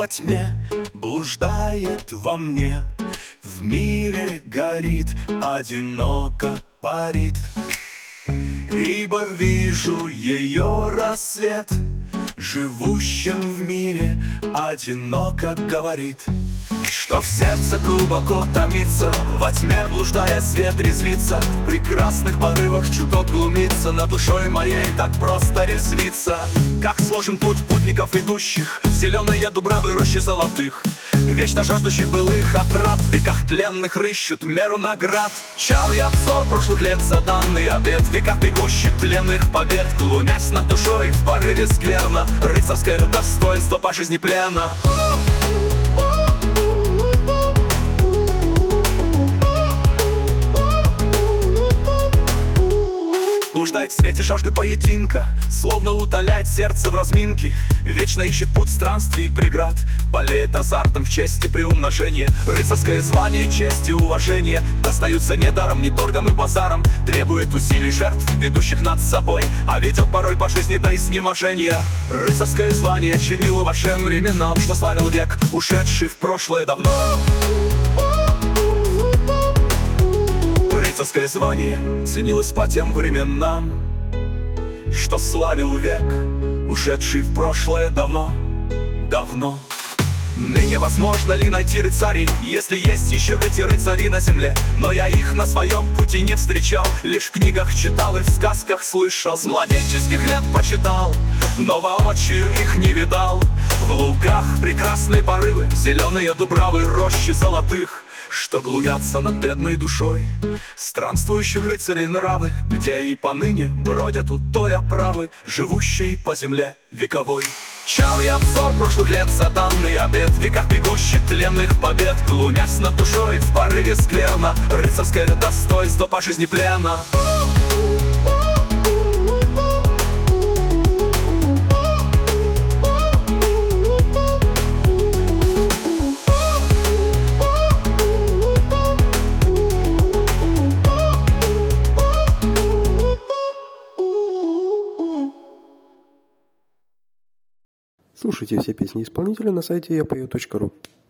во тьме блуждает во мне, в мире горит, одиноко парит. Ибо вижу ее рассвет, живущим в мире одиноко говорит, что в сердце глубоко томится, во тьме блуждая свет резвится, в прекрасных порывах чуток глумится, над душой моей так просто резвится. Как сложен путь путников идущих в зеленые дубравы рощи золотых, вечно жаждущих былых отрад, в веках тленных рыщут меру наград. Чал я взор прошлых лет за данный обед, в веках бегущих тленных побед, глумясь над душой в порыве скверно, рыцарское достоинство по жизни плена. Блуждает в свете жажды поединка, словно утоляет сердце в разминке, вечно ищет путь странствий и преград, болеет азартом в чести приумножения. Рыцарское звание, честь и уважение достаются не даром, не торгом и базаром, требует усилий жертв, ведущих над собой, а ведет порой по жизни до изнеможения. Рыцарское звание чинило вашим временам, что славил век, ушедший в прошлое давно. Рыцарское звание ценилось по тем временам, что славил век, ушедший в прошлое давно, давно. Ныне возможно ли найти рыцарей, если есть еще эти рыцари на земле? Но я их на своем пути не встречал, лишь в книгах читал и в сказках слышал. С младенческих лет почитал, но воочию их не видал. В лугах прекрасные порывы, зеленые дубравы, рощи золотых, что глумятся над бедной душой странствующих рыцарей нравы, где и поныне бродят утой оправы, живущие по земле вековой. Чал я взор прошлых лет за данный обед, в веках бегущих тленных побед, глумясь над душой в порыве скверно, рыцарское достоинство по жизни плена. Слушайте все песни исполнителя на сайте yapою.ru.